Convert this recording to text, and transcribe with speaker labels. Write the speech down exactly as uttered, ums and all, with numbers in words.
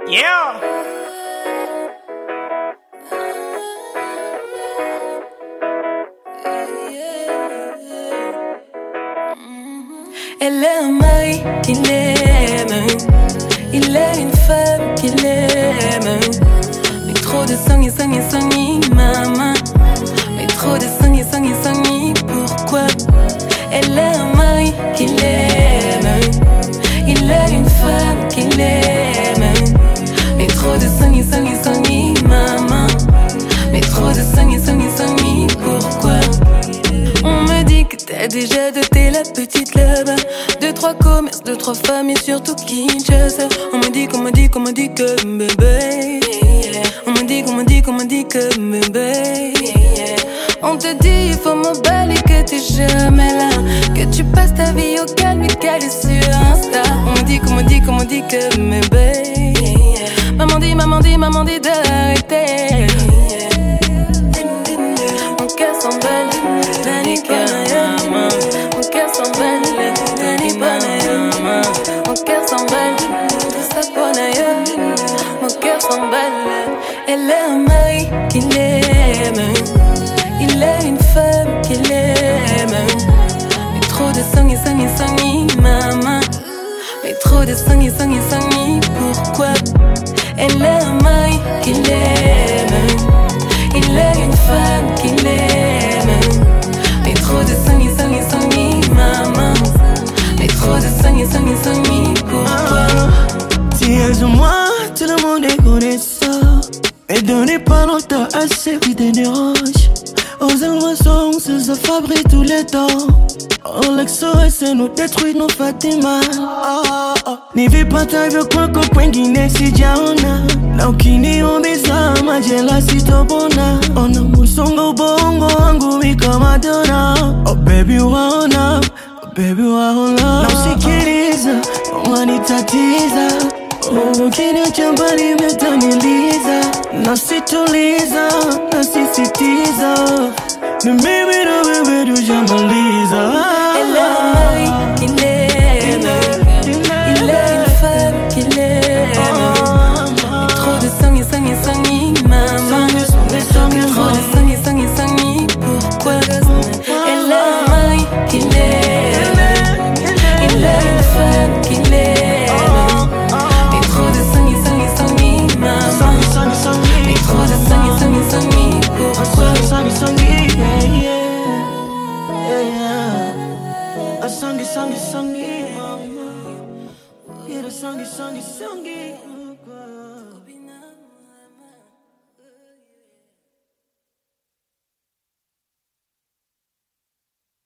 Speaker 1: Yeah.
Speaker 2: Elle a un mari qui l'aime, il a une femme qui l'aime. Mais trop de sang et sang et sang et maman. Mais trop de sang et sang et sang et pourquoi? Elle a un mari qui l'aime, il a une femme qui l'aime. Mais trop de sang et sang et sang et maman. Mais trop de sang et sang et sang et pourquoi? On me dit que t'as déjà doté la petite là-bas. Deux, trois commerces, deux, trois femmes et surtout Kinshasa. On me dit, qu'on me dit, qu'on me dit que bébé. On me dit, qu'on me dit, qu'on me dit que bébé. On te dit, il faut m'emballer, que t'es jamais là. Que tu passes ta vie au calme et calé sur Insta. On me dit, qu'on me dit, qu'on me dit que bébé. Maman dit, maman dit, maman dit d'arrêter. Mon cœur s'emballe, Dani Panayama. Mon cœur s'emballe, Dani Panayama. Mon cœur s'emballe, tout ça pour Naya. Mon cœur s'emballe. Elle a un mari qui l'aime, il a une femme qui l'aime. Mais trop de sang et sang et sang et maman. Mais trop de sang et sang et sang et pourquoi? Elle a un mari qui l'aime, il a une femme qui l'aime. Mais trop de sang et sang et sang et maman. Mais trop de sang et sang et sang et pourquoi?
Speaker 3: Si elles ont moi, tout le monde est connaissant. Mais donnez pas longtemps à ceux qui te dérangent. Aux émotions, se se fabriquent tous les temps. On l'exo et c'est nous détruit nos Fatima. Oh, oh. Ni vipata vyo kwako kwengine sijaona. Na ukini umiza majela sitopona. Ona musongo ubongo wangu wika Madonna. Oh baby waona, oh baby waona. Na usikiliza, wanitatiza. Oh ukiniacha mbali umetaniliza. Na situliza, na sisitiza. Na mimi na wewe tujamaliza.
Speaker 2: Elle a un mari qui l'aime, il a une femme qui l'aime. Mais trop de sang et sang et sang et maman. Mais trop de sang et sang et sang et pourquoi? Elle a un mari qui l'aime, il a une femme qui l'aime. Mais trop de sang et sang et sang et maman. Mais trop de sang et sang et sang et pourquoi?
Speaker 3: A songy, songy, songy, yeah, the songy, songy, songy.